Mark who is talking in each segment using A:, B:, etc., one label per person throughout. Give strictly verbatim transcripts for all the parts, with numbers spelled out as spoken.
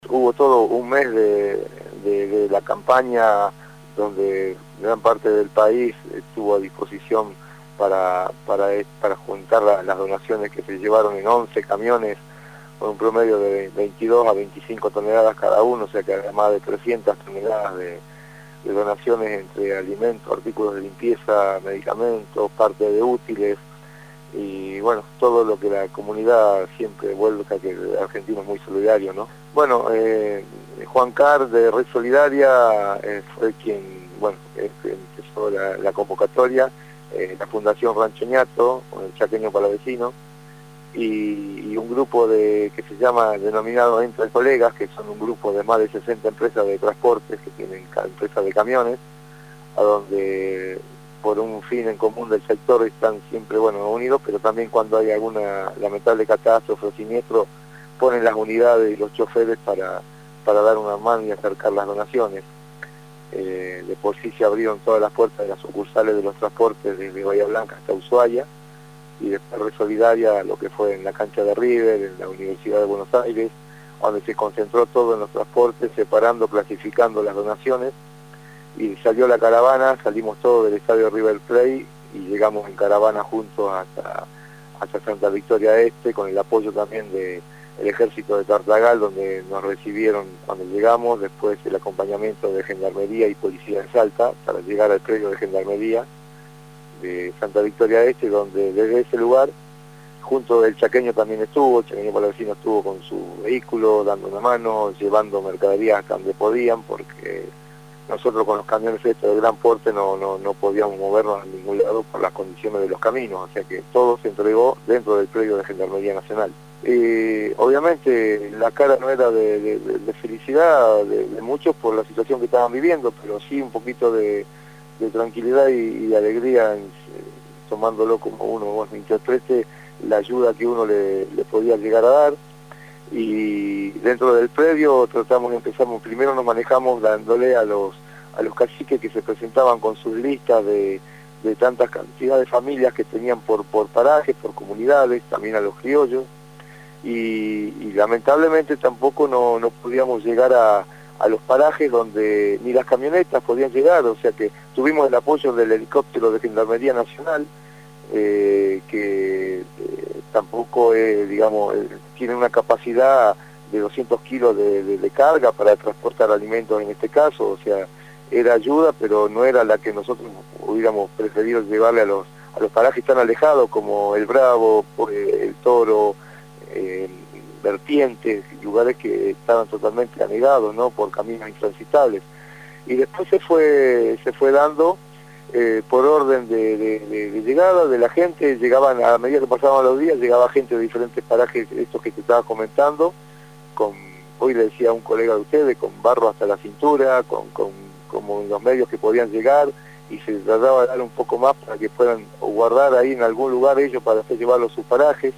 A: Hubo todo un mes de, de, de la campaña donde gran parte del país estuvo a disposición para, para, para juntar la, las donaciones que se llevaron en once camiones con un promedio de veintidós a veinticinco toneladas cada uno, o sea que había más de trescientas toneladas de, de donaciones entre alimentos, artículos de limpieza, medicamentos, parte de útiles y bueno, todo lo que la comunidad siempre vuelca, que el argentino es muy solidario, ¿no? Bueno, eh, Juan Carr de Red Solidaria eh, fue quien, bueno, eh, empezó la, la convocatoria, eh, la Fundación Rancho Ñato, con el Chaqueño Palavecino, y, y un grupo de que se llama, denominado Entre Colegas, que son un grupo de más de sesenta empresas de transportes, que tienen empresas de camiones, a donde por un fin en común del sector están siempre, bueno, unidos, pero también cuando hay alguna lamentable catástrofe o siniestro, ponen las unidades y los choferes para, para dar una mano y acercar las donaciones. Eh, de por sí se abrieron todas las puertas de las sucursales de los transportes desde Bahía Blanca hasta Ushuaia, y después Red Solidaria, lo que fue en la cancha de River, en la Universidad de Buenos Aires, donde se concentró todo en los transportes, separando, clasificando las donaciones, y salió la caravana, salimos todos del estadio River Plate y llegamos en caravana juntos hasta, hasta Santa Victoria Este, con el apoyo también del ejército de Tartagal, donde nos recibieron cuando llegamos, después el acompañamiento de Gendarmería y Policía de Salta para llegar al predio de Gendarmería de Santa Victoria Este, donde desde ese lugar, junto del Chaqueño también estuvo, el Chaqueño Palavecino estuvo con su vehículo, dando una mano, llevando mercaderías hasta donde podían, porque nosotros con los camiones estos de gran porte no, no, no podíamos movernos a ningún lado por las condiciones de los caminos, o sea que todo se entregó dentro del predio de Gendarmería Nacional. Eh, obviamente la cara no era de, de, de felicidad de, de muchos por la situación que estaban viviendo, pero sí un poquito de, de tranquilidad y, y de alegría, en, tomándolo como uno bueno, interprete la ayuda que uno le, le podía llegar a dar. Y dentro del predio tratamos, empezamos, primero nos manejamos dándole a los a los caciques que se presentaban con sus listas de, de tantas cantidades de familias que tenían por, por parajes, por comunidades, también a los criollos, y, y lamentablemente tampoco no, no podíamos llegar a, a los parajes donde ni las camionetas podían llegar, o sea que tuvimos el apoyo del helicóptero de Gendarmería Nacional, eh, que eh, tampoco, eh, digamos, eh, tiene una capacidad de doscientos kilos de, de, de carga para transportar alimentos en este caso, o sea, era ayuda, pero no era la que nosotros hubiéramos preferido llevarle a los, a los parajes tan alejados como El Bravo, El Toro, eh, Vertientes, lugares que estaban totalmente anegados, ¿no?, por caminos intransitables. Y después se fue, se fue dando Eh, por orden de, de, de, de llegada de la gente, llegaban a medida que pasaban los días, llegaba gente de diferentes parajes, estos que te estaba comentando, con, hoy le decía a un colega de ustedes, con barro hasta la cintura, con, con como los medios que podían llegar, y se trataba de dar un poco más para que puedan guardar ahí en algún lugar ellos para hacer llevarlos a sus parajes,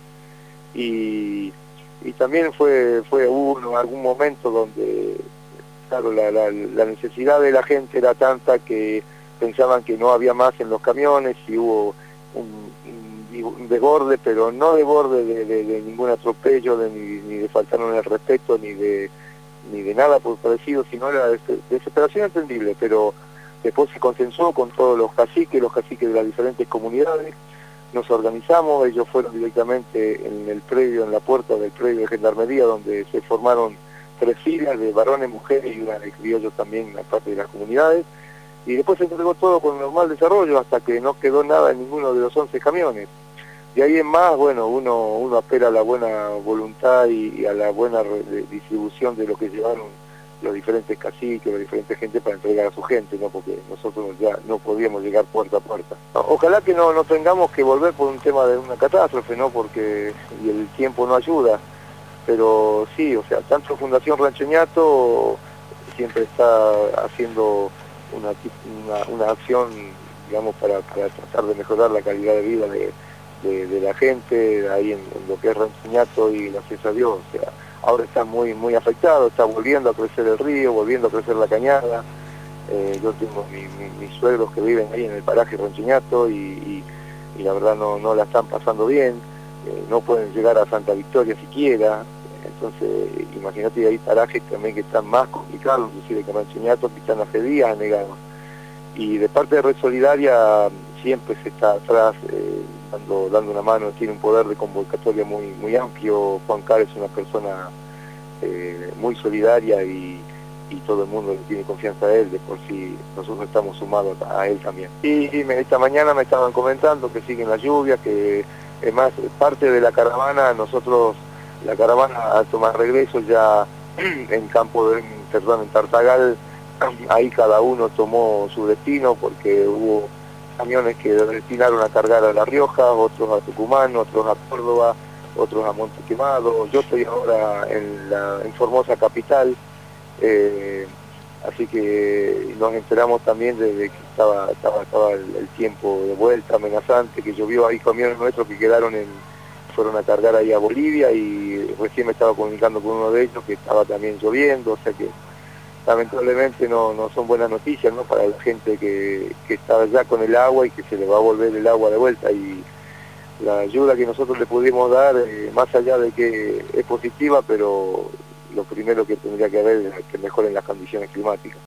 A: y, y también fue, fue hubo algún momento donde, claro, la, la, la necesidad de la gente era tanta que pensaban que no había más en los camiones y hubo un, un, un desborde, pero no desborde de, de, de ningún atropello, de, ni, ni de faltarnos el respeto, ni de ni de nada por parecido, sino la des desesperación entendible, pero después se consensó con todos los caciques, los caciques de las diferentes comunidades, nos organizamos, ellos fueron directamente en el predio, en la puerta del predio de Gendarmería, donde se formaron tres filas de varones, mujeres y una de criollos también, en la parte de las comunidades, y después se entregó todo con normal desarrollo hasta que no quedó nada en ninguno de los once camiones. De ahí en más, bueno, uno, uno apela a la buena voluntad y, y a la buena distribución de lo que llevaron los diferentes caciques, la diferente gente para entregar a su gente, ¿no?, porque nosotros ya no podíamos llegar puerta a puerta. Ojalá que no, no tengamos que volver por un tema de una catástrofe, ¿no?, porque y el tiempo no ayuda, pero sí, o sea, tanto Fundación Rancho Ñato siempre está haciendo Una, una, una acción, digamos, para, para tratar de mejorar la calidad de vida de, de, de la gente ahí en, en lo que es Rancho Ñato, y gracias a Dios, o sea, ahora está muy muy afectado, está volviendo a crecer el río, volviendo a crecer la cañada. Eh, yo tengo mi, mi, mis suegros que viven ahí en el paraje Rancho Ñato y, y, y la verdad no, no la están pasando bien, eh, no pueden llegar a Santa Victoria siquiera, Entonces, imagínate, hay parajes también que están más complicados, inclusive que Manchiniato, que están hace días anegados. Y de parte de Red Solidaria siempre se está atrás, eh, dando, dando una mano, tiene un poder de convocatoria muy, muy amplio. Juan Carlos es una persona eh, muy solidaria y, y todo el mundo le tiene confianza a él, de por sí nosotros estamos sumados a él también. Y, y me, esta mañana me estaban comentando que siguen las lluvias, que es más, parte de la caravana, nosotros, la caravana a tomar regreso ya en campo de, perdón, en Tartagal, ahí cada uno tomó su destino porque hubo camiones que destinaron a cargar a La Rioja, otros a Tucumán, otros a Córdoba, otros a Monte Quemado. Yo estoy ahora en, la, en Formosa capital, eh, así que nos enteramos también de, de que estaba, estaba, estaba el, el tiempo de vuelta amenazante, que llovió. Ahí camiones nuestros que quedaron en, fueron a cargar ahí a Bolivia, y recién me estaba comunicando con uno de ellos que estaba también lloviendo, o sea que lamentablemente no, no son buenas noticias, ¿no?, para la gente que, que está ya con el agua y que se le va a volver el agua de vuelta. Y la ayuda que nosotros le pudimos dar, eh, más allá de que es positiva, pero lo primero que tendría que haber es que mejoren las condiciones climáticas.